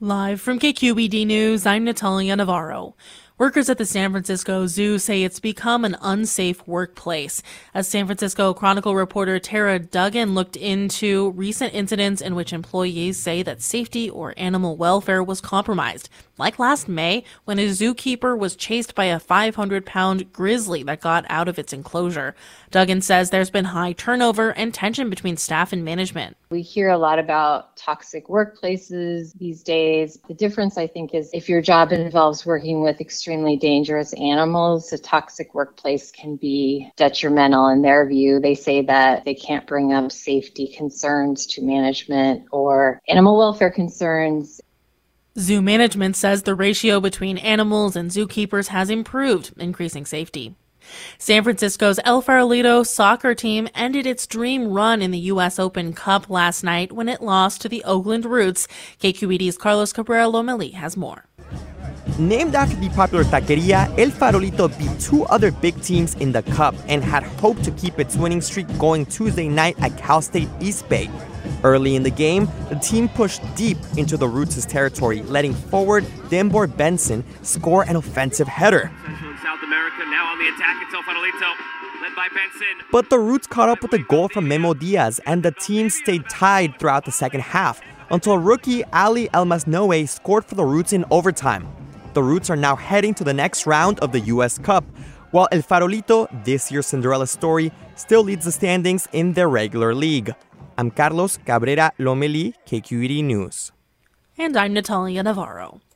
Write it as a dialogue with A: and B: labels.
A: Live from KQED News, I'm Natalia Navarro. Workers at the San Francisco Zoo say it's become an unsafe workplace. As San Francisco Chronicle reporter Tara Duggan looked into recent incidents in which employees say that safety or animal welfare was compromised, like last May when a zookeeper was chased by a 500-pound grizzly that got out of its enclosure. Duggan says there's been high turnover and tension between staff and management.
B: We hear a lot about toxic workplaces these days. The difference, I think, is if your job involves working with extremely dangerous animals, a toxic workplace can be detrimental in their view. They say that they can't bring up safety concerns to management or animal welfare concerns.
A: Zoo management says the ratio between animals and zookeepers has improved, increasing safety. San Francisco's El Farolito soccer team ended its dream run in the U.S. Open Cup last night when it lost to the Oakland Roots. KQED's Carlos Cabrera-Lomeli has more.
C: Named after the popular taqueria, El Farolito beat two other big teams in the Cup and had hoped to keep its winning streak going Tuesday night at Cal State East Bay. Early in the game, the team pushed deep into the Roots' territory, letting forward Denbor Benson score an offensive header.
D: South America now on the attack. It's El Farolito, led by Benson.
C: But the Roots caught up with a goal from Memo Diaz, and the team stayed tied throughout the second half until rookie Ali Elmasnoe scored for the Roots in overtime. The Roots are now heading to the next round of the U.S. Cup, while El Farolito, this year's Cinderella story, still leads the standings in their regular league. I'm Carlos Cabrera-Lomeli, KQED News.
A: And I'm Natalia Navarro.